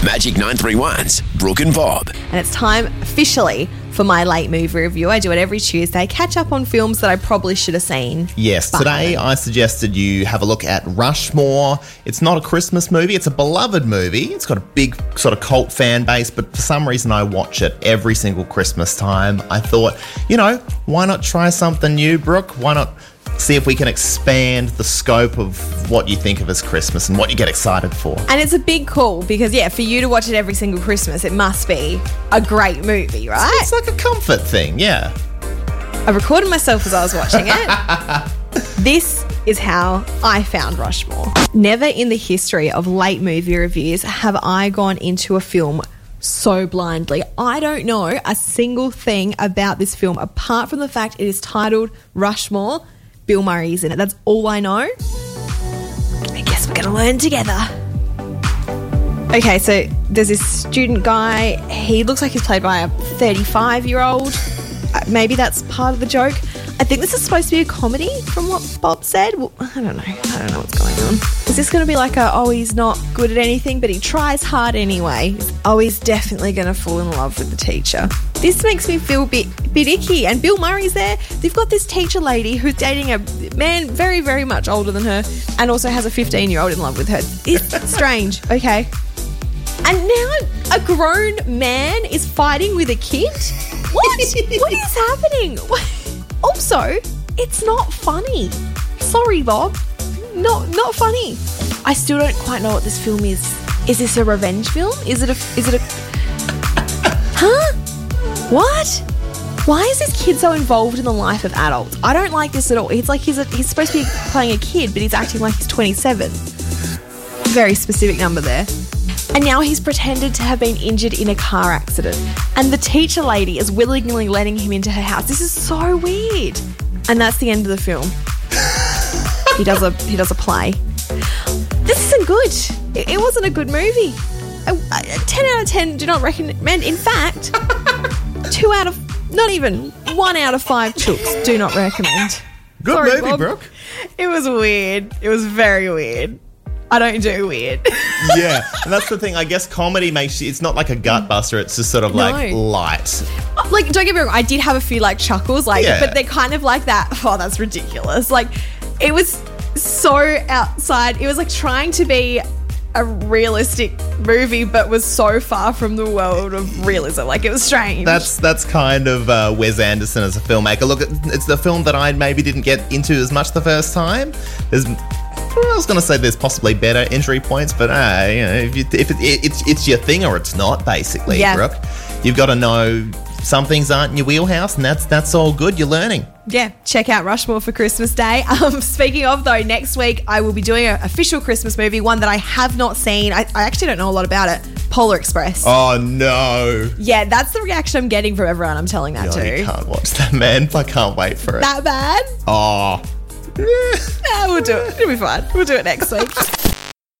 Magic 931's Brooke and Bob. And it's time officially for my late movie review. I do it every Tuesday. Catch up on films that I probably should have seen. Yes, today I suggested you have a look at Rushmore. It's not a Christmas movie, it's a beloved movie. It's got a big sort of cult fan base, but for some reason I watch it every single Christmas time. I thought, why not try something new, Brooke? Why not see if we can expand the scope of what you think of as Christmas and what you get excited for? And it's a big call because, for you to watch it every single Christmas, it must be a great movie, right? It's like a comfort thing, yeah. I recorded myself as I was watching it. This is how I found Rushmore. Never in the history of late movie reviews have I gone into a film so blindly. I don't know a single thing about this film apart from the fact it is titled Rushmore. Bill Murray is in it. That's all I know. I guess we're going to learn together. Okay, so there's this student guy. He looks like he's played by a 35-year-old. Maybe that's part of the joke. I think this is supposed to be a comedy from what Bob said. Well, I don't know. I don't know what's going on. Is this going to be like he's not good at anything, but he tries hard anyway? He's definitely going to fall in love with the teacher. This makes me feel a bit icky. And Bill Murray's there. They've got this teacher lady who's dating a man very, very much older than her and also has a 15-year-old in love with her. It's strange. Okay. And now a grown man is fighting with a kid? What? What is happening? Also, it's not funny. Sorry, Bob. Not funny. I still don't quite know what this film is. Is this a revenge film? Is it a Huh? What? Why is this kid so involved in the life of adults? I don't like this at all. It's like he's supposed to be playing a kid, but he's acting like he's 27. Very specific number there. And now he's pretended to have been injured in a car accident. And the teacher lady is willingly letting him into her house. This is so weird. And that's the end of the film. He does a play. This isn't good. It wasn't a good movie. 10 out of 10 do not recommend. In fact, 1 out of 5 chooks do not recommend. Good Sorry, movie, Bob. Brooke. It was weird. It was very weird. I don't do weird. Yeah, and that's the thing. I guess comedy makes you, it's not like a gut buster. It's just sort of like light. Like, don't get me wrong, I did have a few chuckles, but they're kind of like that. Oh, that's ridiculous. It was so outside. It was trying to be a realistic movie, but was so far from the world of realism. It was strange. That's kind of Wes Anderson as a filmmaker. Look, it's the film that I maybe didn't get into as much the first time. I was going to say there's possibly better entry points, but if it's your thing or it's not, basically, yeah. Brooke. You've got to know some things aren't in your wheelhouse, and that's all good. You're learning. Yeah, check out Rushmore for Christmas Day. Speaking of, though, next week I will be doing an official Christmas movie, one that I have not seen. I actually don't know a lot about it. Polar Express. Oh, no. Yeah, that's the reaction I'm getting from everyone I'm telling that to. You can't watch that, man. I can't wait for it. That bad? Oh. We'll do it. It'll be fine. We'll do it next week.